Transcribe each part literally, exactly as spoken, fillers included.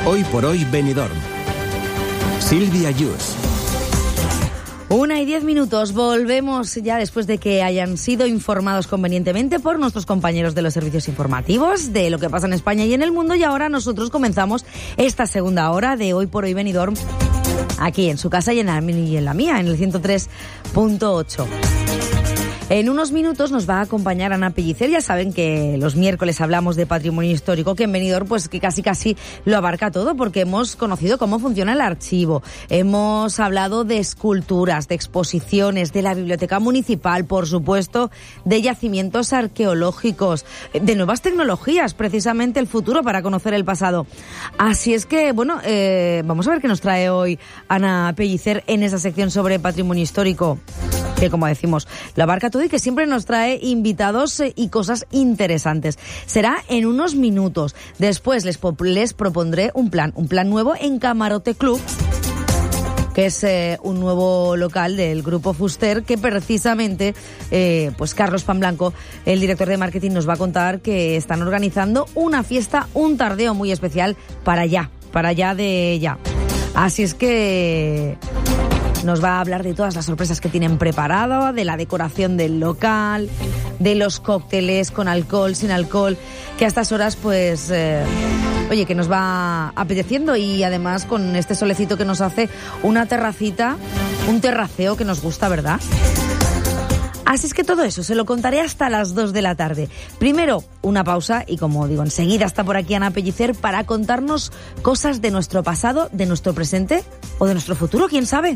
Hoy por hoy Benidorm. Silvia Yus. Una y diez minutos, volvemos ya después de que hayan sido informados convenientemente por nuestros compañeros de los servicios informativos de lo que pasa en España y en el mundo, y ahora nosotros comenzamos esta segunda hora de Hoy por Hoy Benidorm aquí en su casa y en la, y en la mía, en el ciento tres punto ocho. En unos minutos nos va a acompañar Ana Pellicer. Ya saben que los miércoles hablamos de patrimonio histórico, que en Benidorm pues que casi casi lo abarca todo, porque hemos conocido cómo funciona el archivo, hemos hablado de esculturas, de exposiciones, de la biblioteca municipal, por supuesto, de yacimientos arqueológicos, de nuevas tecnologías, precisamente el futuro para conocer el pasado. Así es que, bueno, eh, vamos a ver qué nos trae hoy Ana Pellicer en esa sección sobre patrimonio histórico, que como decimos, lo abarca todo y que siempre nos trae invitados y cosas interesantes. Será en unos minutos. Después les, les propondré un plan, un plan nuevo en Camarote Club, que es eh, un nuevo local del Grupo Fuster, que precisamente eh, pues Carlos Panblanco, el director de marketing, nos va a contar que están organizando una fiesta, un tardeo muy especial para allá, para allá de ya. Así es que nos va a hablar de todas las sorpresas que tienen preparado, de la decoración del local, de los cócteles con alcohol, sin alcohol, que a estas horas pues, eh, oye, que nos va apeteciendo, y además con este solecito que nos hace una terracita, un terraceo que nos gusta, ¿verdad? Así es que todo eso se lo contaré hasta las dos de la tarde. Primero, una pausa y, como digo, enseguida está por aquí Ana Pellicer para contarnos cosas de nuestro pasado, de nuestro presente o de nuestro futuro, ¿quién sabe?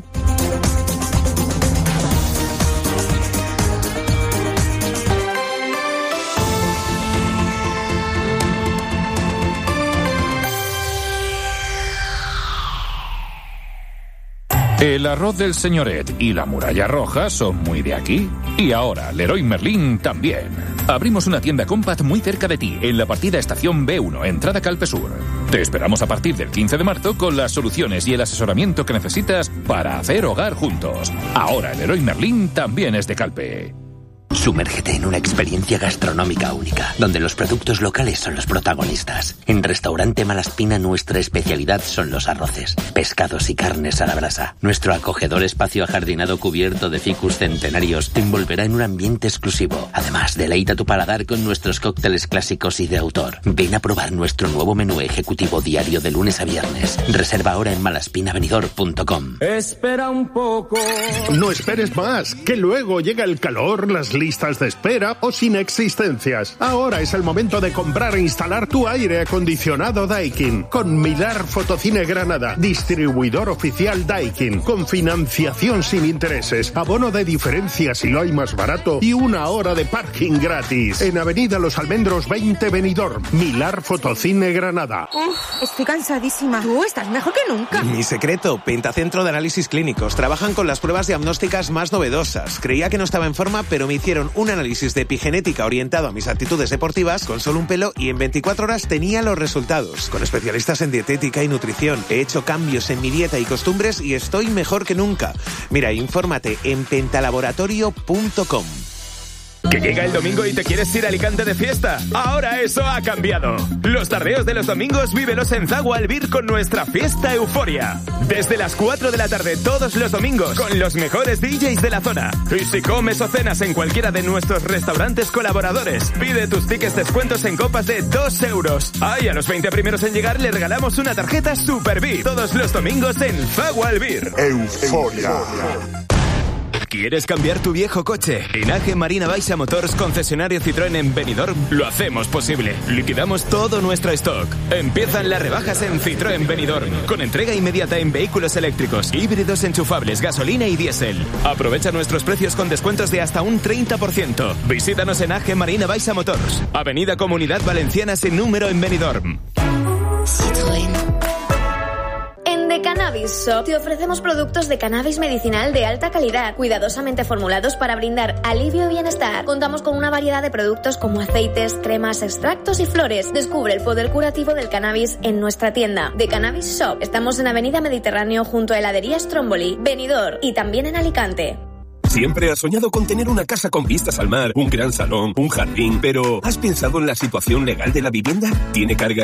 El arroz del señoret y la muralla roja son muy de aquí. Y ahora, Leroy Merlin también. Abrimos una tienda Compact muy cerca de ti, en la partida Estación B uno, entrada Calpesur. Te esperamos a partir del quince de marzo con las soluciones y el asesoramiento que necesitas para hacer hogar juntos. Ahora, el Leroy Merlin también es de Calpe. Sumérgete en una experiencia gastronómica única, donde los productos locales son los protagonistas. En Restaurante Malaspina nuestra especialidad son los arroces, pescados y carnes a la brasa. Nuestro acogedor espacio ajardinado cubierto de ficus centenarios te envolverá en un ambiente exclusivo. Además, deleita tu paladar con nuestros cócteles clásicos y de autor. Ven a probar nuestro nuevo menú ejecutivo diario de lunes a viernes. Reserva ahora en malaspina benidorm punto com. Espera un poco. No esperes más, que luego llega el calor, las listas de espera o sin existencias. Ahora es el momento de comprar e instalar tu aire acondicionado Daikin con Milar Fotocine Granada, distribuidor oficial Daikin, con financiación sin intereses, abono de diferencia si lo hay más barato y una hora de parking gratis. En Avenida Los Almendros veinte Benidorm, Milar Fotocine Granada. Uf, estoy cansadísima. Tú estás mejor que nunca. Mi secreto, Pentacentro de Análisis Clínicos. Trabajan con las pruebas diagnósticas más novedosas. Creía que no estaba en forma, pero me hicieron un análisis de epigenética orientado a mis actitudes deportivas con solo un pelo y en veinticuatro horas tenía los resultados. Con especialistas en dietética y nutrición. He hecho cambios en mi dieta y costumbres y estoy mejor que nunca. Mira, infórmate en pentalaboratorio punto com. ¿Que llega el domingo y te quieres ir a Alicante de fiesta? Ahora eso ha cambiado. Los tardeos de los domingos vívelos en Zagual Albir con nuestra fiesta Euforia. Desde las cuatro de la tarde todos los domingos con los mejores D Js de la zona. Y si comes o cenas en cualquiera de nuestros restaurantes colaboradores, pide tus tickets descuentos en copas de dos euros. Ah, y a los veinte primeros en llegar le regalamos una tarjeta Super V I P. Todos los domingos en Zagual Albir. Euforia. ¿Quieres cambiar tu viejo coche? En A G Marina Baixa Motors, concesionario Citroën en Benidorm, lo hacemos posible. Liquidamos todo nuestro stock. Empiezan las rebajas en Citroën Benidorm, con entrega inmediata en vehículos eléctricos, híbridos enchufables, gasolina y diésel. Aprovecha nuestros precios con descuentos de hasta un treinta por ciento. Visítanos en A G Marina Baixa Motors, Avenida Comunidad Valenciana sin número en Benidorm. Citroën. En The Cannabis Shop te ofrecemos productos de cannabis medicinal de alta calidad, cuidadosamente formulados para brindar alivio y bienestar. Contamos con una variedad de productos como aceites, cremas, extractos y flores. Descubre el poder curativo del cannabis en nuestra tienda The Cannabis Shop. Estamos en Avenida Mediterráneo junto a Heladería Stromboli, Benidorm y también en Alicante. Siempre has soñado con tener una casa con vistas al mar, un gran salón, un jardín, pero ¿has pensado en la situación legal de la vivienda? ¿Tiene carga